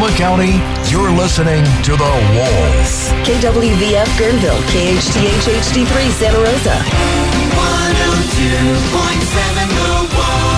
Sonoma County, you're listening to The Wolf. KWVF Guerneville, KHTH HD3 Santa Rosa. 102.7 The Wolf.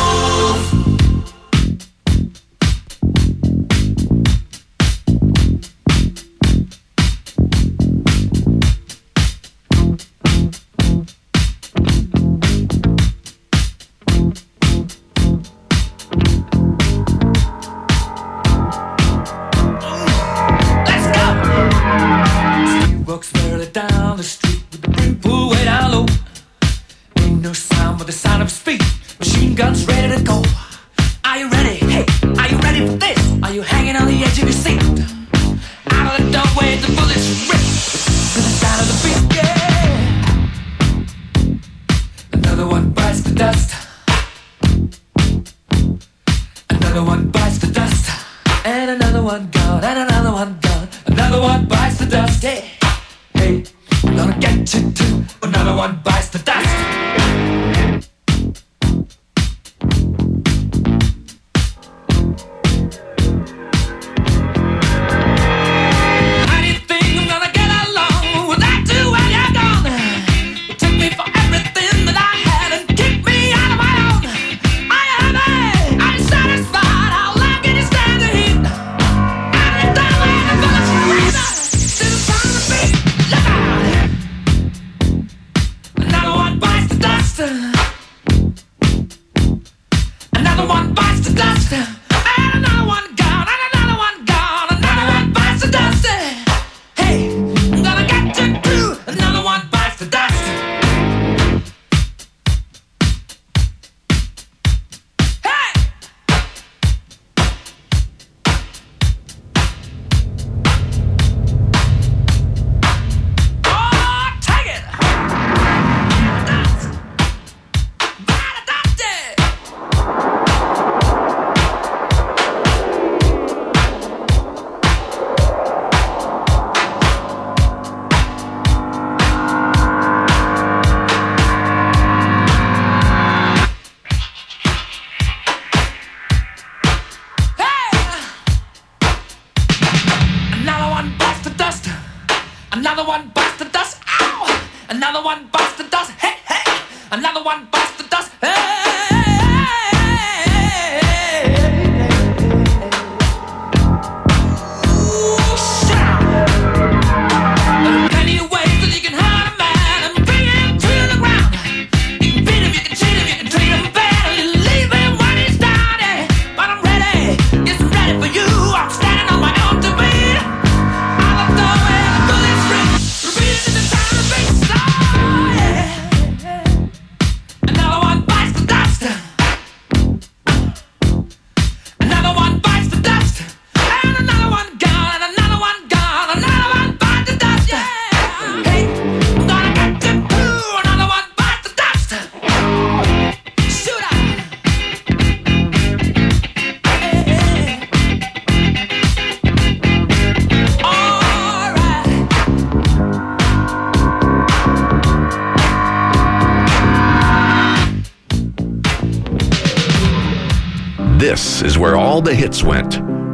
This is where all the hits went.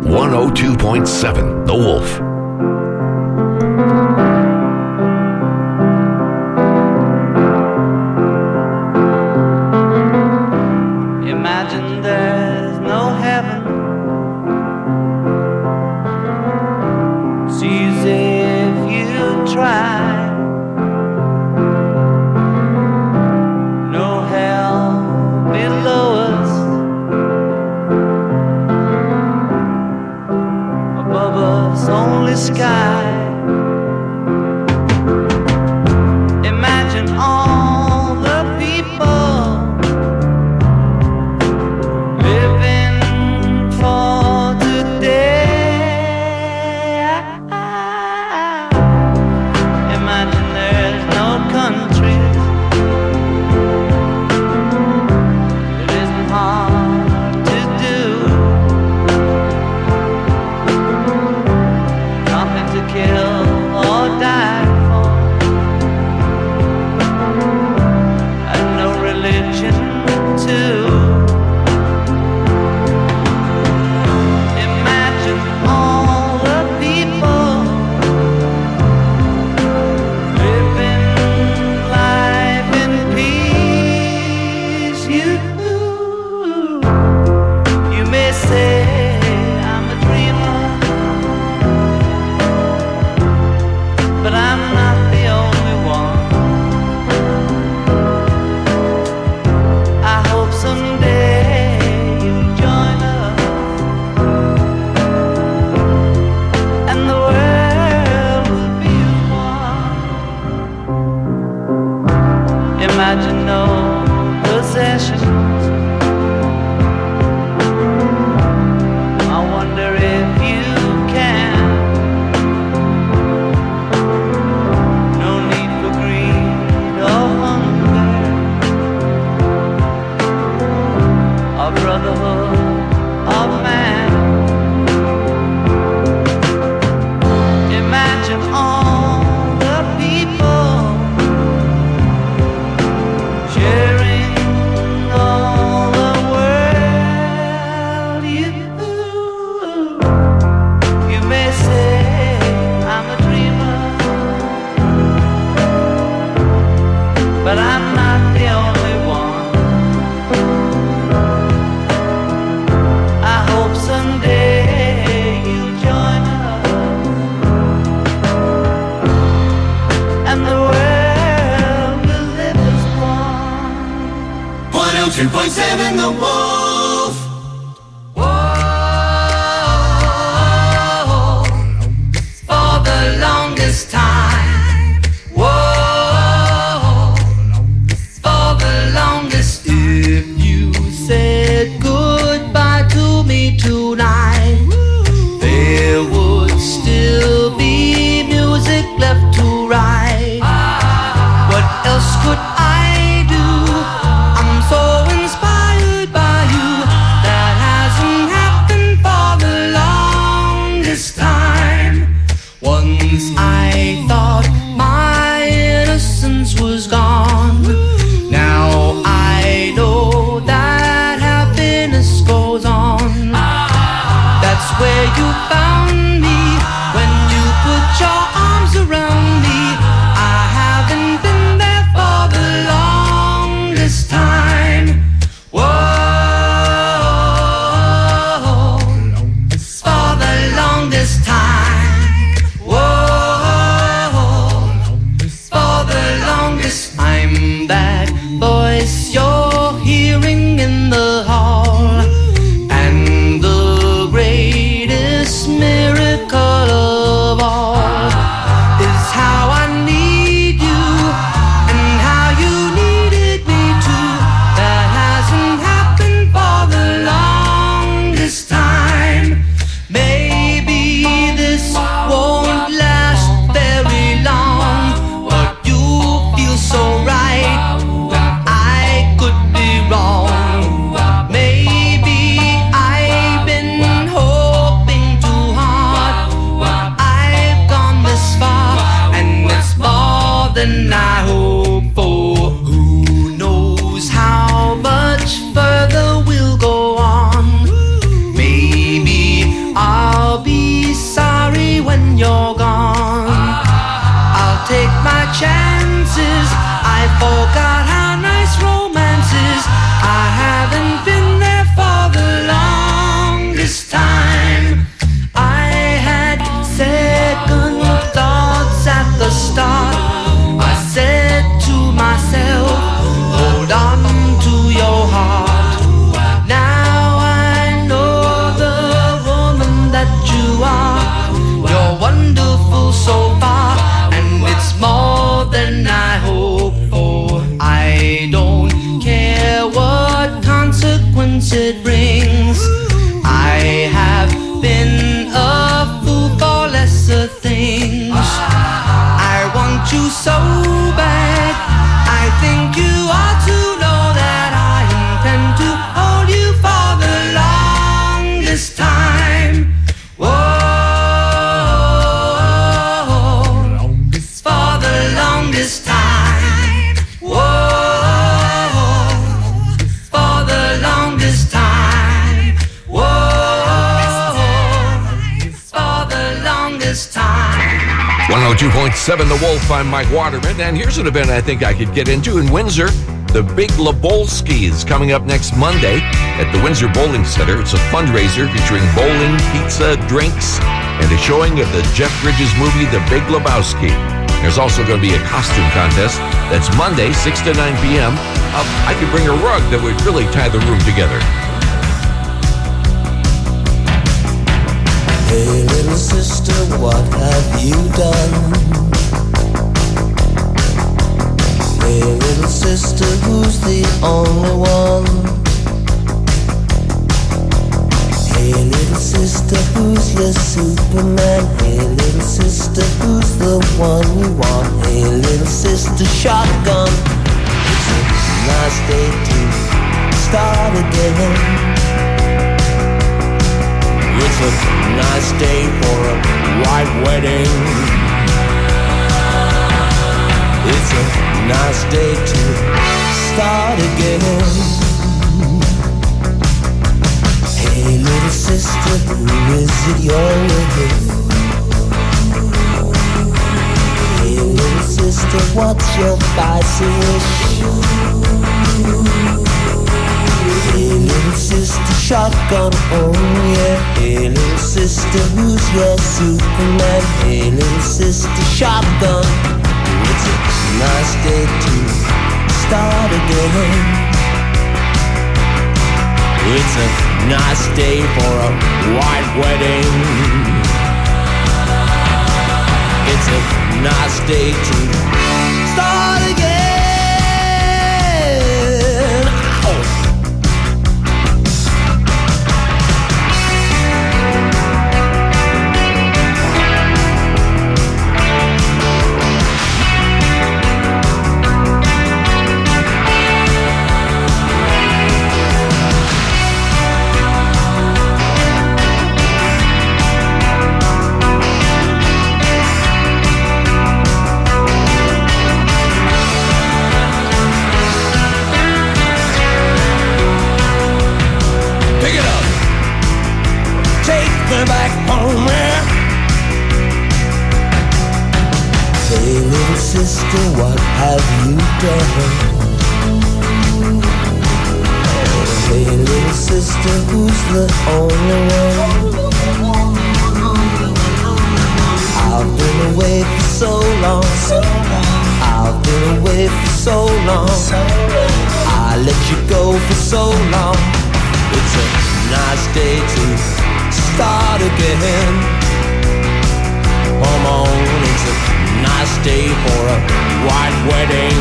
102.7 The Wolf. Imagine there's no heaven. See as if you try. No hell below us. Above us only sky. Imagine all the people living for today. Imagine there's no countries. It isn't hard to do. Nothing to kill or die for, and no religion too. Imagine brotherhood of man. Imagine all the people sharing all the world. You may say I'm a dreamer, but I'm not the only one. I hope someday you'll join us, and the world will live as one. 102.7 The Wolf. Whoa, for the longest time. Whoa, for the longest. If you said goodbye to me tonight, there would still be music left to write. What else could I do? I'm so inspired by you. That hasn't happened for the longest time. Once I thought my innocence was gone. Now I know that happiness goes on. That's where you found me when you put your arms around me. I haven't been there for the longest time. Whoa, for the longest time. Whoa, for the longest. I'm that voice you're hearing in the hall, and the greatest miracle of all is how I need you and how you needed me too. That hasn't happened for the longest time. Maybe this won't last very long, but you feel so right that I could be wrong. Maybe I've been hoping too hard, but I've gone this far, and it's more than I hoped for. Who knows how much further we'll go on? Maybe I'll be sorry when you're gone. I'll take my chances. I forgot how nice romance is. I haven't been there for the longest time. I had second thoughts at the start. I said to myself, hold on to your heart. Now I know the woman that you are. You're wonderful so far, and it's more than I hoped for. I don't care what consequence it brings. I have been a fool for lesser things. I want you so bad. I think you ought to know that I intend to hold you for the longest time. Whoa, for the longest time. Whoa, for the longest time. Whoa, for the longest time. 102.7 The Wolf, I'm Mike Waterman, and here's an event I think I could get into in Windsor. The Big Lebowski is coming up next Monday at the Windsor Bowling Center. It's a fundraiser featuring bowling, pizza, drinks, and a showing of the Jeff Bridges movie, The Big Lebowski. There's also going to be a costume contest. That's Monday, 6 to 9 p.m. I could bring a rug that would really tie the room together. Hey little sister, what have you done? Hey little sister, who's the only one? Hey little sister, who's your Superman? Hey little sister, who's the one you want? Hey little sister, shotgun. It's a nice day to start again. It's a nice day for a white wedding. It's a nice day to start again. Hey little sister, who is it you're with? Hey little sister, what's your spicy wish? Hey little sister, shotgun, oh yeah. Hey little sister, who's your Superman? Hey little sister, shotgun. It's a nice day to start again. It's a nice day for a white wedding. It's a nice day to start again. Back home, yeah. Hey little sister, what have you done? Hey little sister, who's the only one? I've been away for so long. I've been away for so long. I let you go for so long. It's a nice day to start again. Come on, it's a nice day for a white wedding.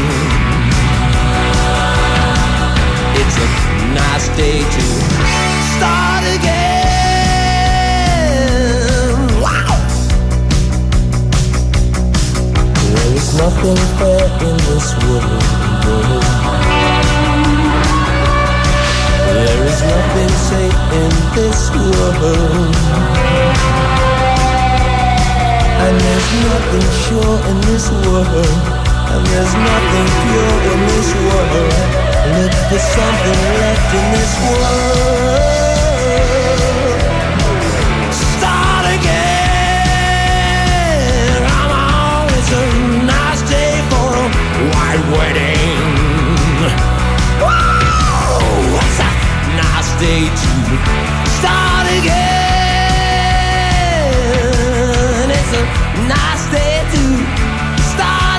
It's a nice day to start again. Wow! There is nothing fair in this world. There is nothing safe in this world. And there's nothing sure in this world. And there's nothing pure in this world. Look for something left in this world. Start again. Come on, it's a nice day for a white wedding. Whoa, it's a nice day to start again. It's a nice day to start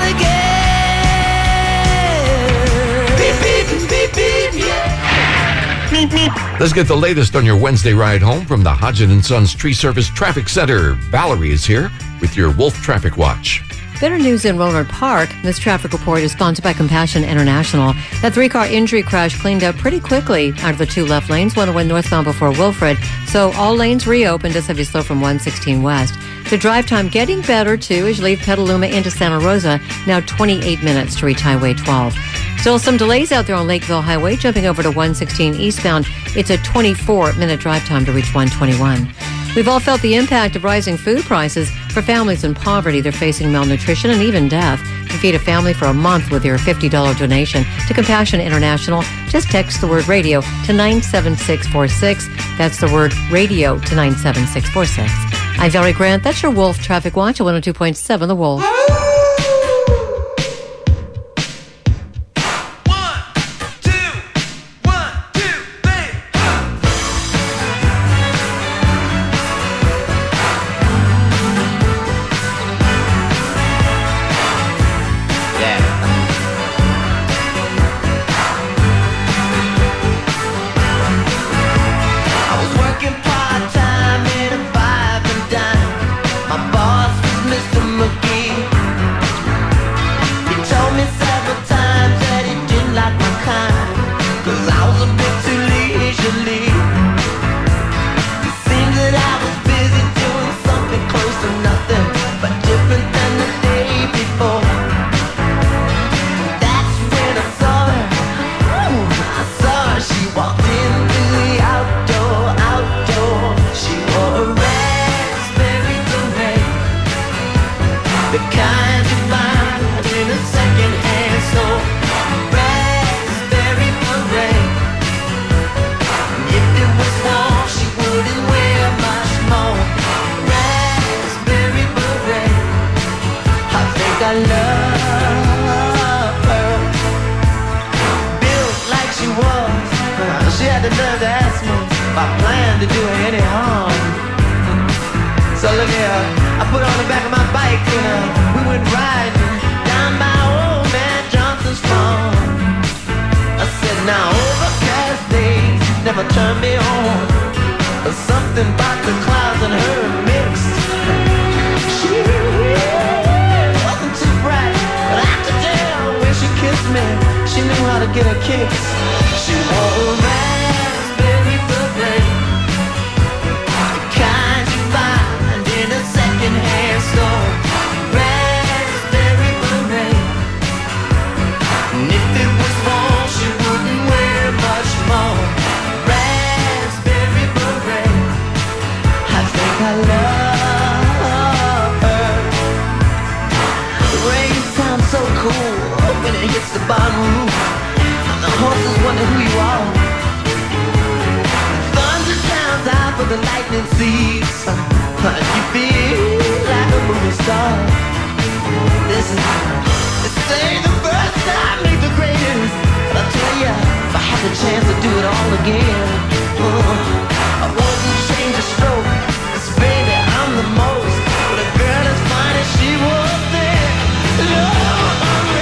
again. Beep, beep, beep, beep, yeah. Beep, beep. Let's get the latest on your Wednesday ride home from the Hodgson & Sons Tree Service Traffic Center. Valerie is here with your Wolf Traffic Watch. Better news in Rohnert Park. This traffic report is sponsored by Compassion International. That 3-car injury crash cleaned up pretty quickly out of the 2 left lanes. 101 northbound before Wilfred. So all lanes reopened. Just have you slow from 116 west. The drive time getting better, too, as you leave Petaluma into Santa Rosa. Now 28 minutes to reach Highway 12. Still some delays out there on Lakeville Highway. Jumping over to 116 eastbound, it's a 24-minute drive time to reach 121. We've all felt the impact of rising food prices. For families in poverty, they're facing malnutrition and even death. To feed a family for a month with your $50 donation to Compassion International, just text the word radio to 97646. That's the word radio to 97646. I'm Valerie Grant. That's your Wolf Traffic Watch at 102.7 The Wolf. She walked into the outdoor. She wore a was. She had the nerve to ask me if I planned to do her any harm. So look here, I put her on the back of my bike and we went riding down by old man Johnson's farm. I said, now overcast days never turn me on. There's something about the clouds and her mixed. She wasn't too bright, but I could tell when she kissed me, she knew how to get her kicks. She wore a raspberry beret, the kind you find in a second-hand store. Raspberry beret, and if it was warm, she wouldn't wear much more. Raspberry beret, I think I love her. The rain sounds so cool when it hits the bottom roof. The horses wonder who you are. Thunder sounds out, but the lightning sees. You feel like a movie star. This ain't the first time, ain't the greatest. But I'll tell ya, if I had the chance to do it all again, I wouldn't change a stroke. 'Cause baby, I'm the most. But a girl as fine as she was there, Lord,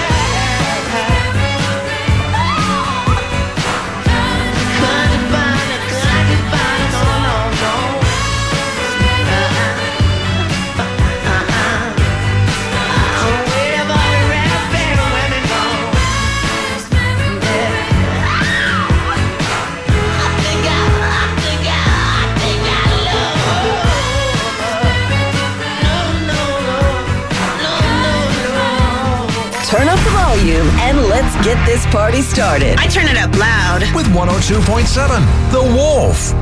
Turn up the volume and let's get this party started. I turn it up loud. With 102.7, The Wolf.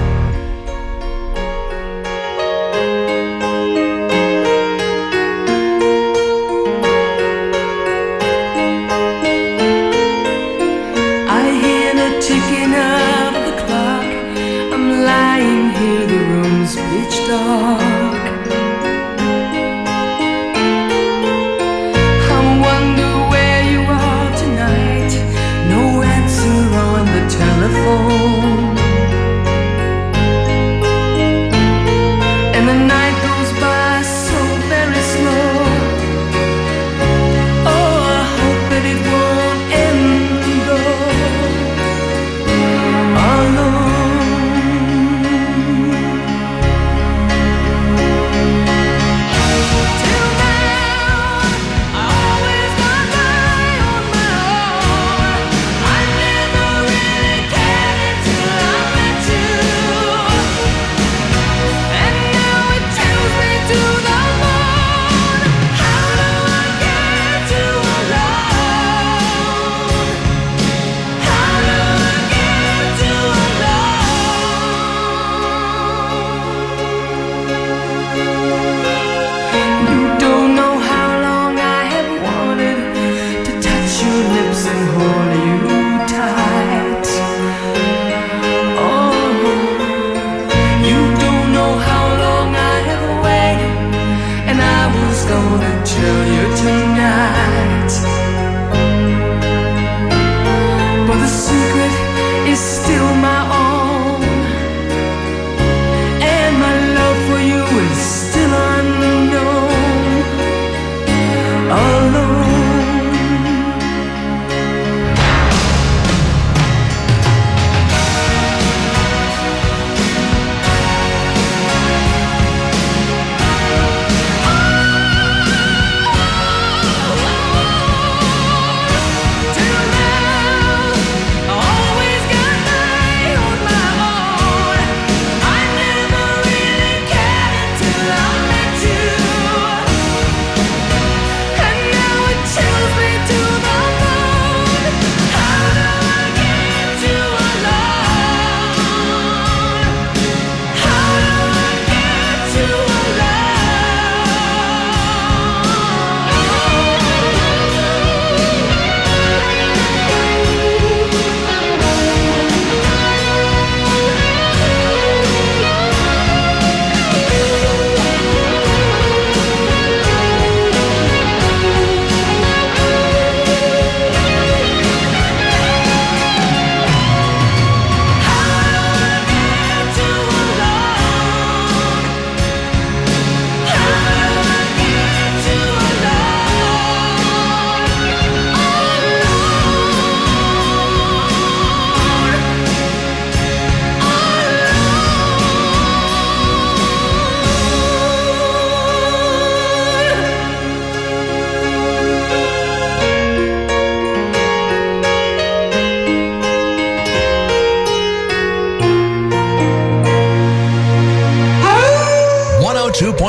I hear the ticking of the clock. I'm lying here, the room's pitch dark. I wonder where you are tonight. No answer on the telephone.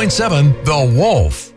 97.7 The Wolf.